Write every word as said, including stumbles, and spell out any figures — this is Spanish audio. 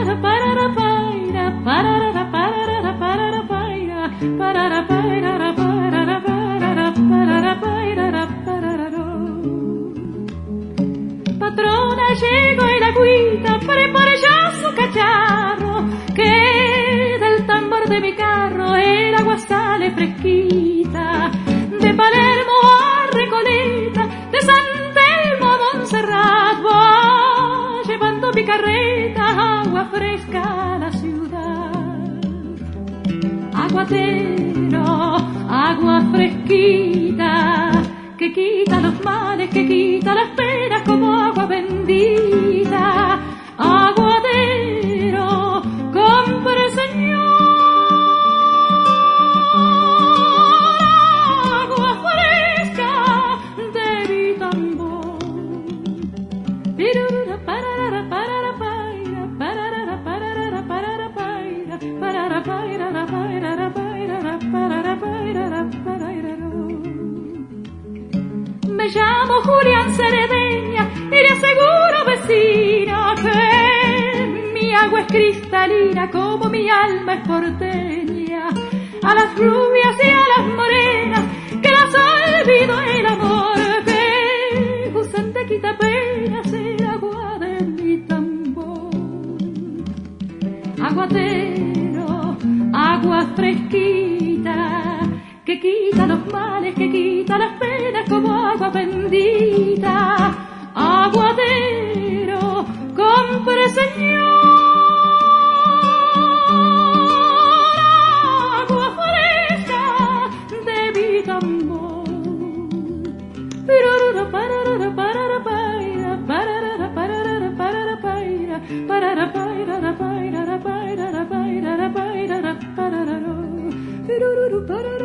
Patrona, llegó el agüita, prepare ya su cacharro, que del tambor de mi carro el agua sale fresquita. De Palermo a Recoleta, de San Telmo a Montserrat, va llevando mi carreta agua fresca a la ciudad. Aguatero, agua fresquita, que quita los males, que quita las penas como agua bendita. Aguatero, compre señor agua fresca de mi tambor. Pirurura, pararara, parara, paira, pararara, pararara, parara, paira, parara, pairara, pairara, pairara, parara, pairara, pairara. Me llamo Julián Ceredeña y le aseguro, vecina, que mi agua es cristalina como mi alma es porteña. A las rubias y a las morenas que las olvido el amor, que usan de quitapenas el agua de mi tambor. Aguatero, agua fresquita, que quita los males, que quita las penas como agua bendita. Aguatero, compre señor agua fresca de mi tambor. Pirurura, pararara, parara, paira, pararara, pararara, parara, paira, parara, pairara, pairara, pairara, pairara, pairara, pararara. Pirururu, parara.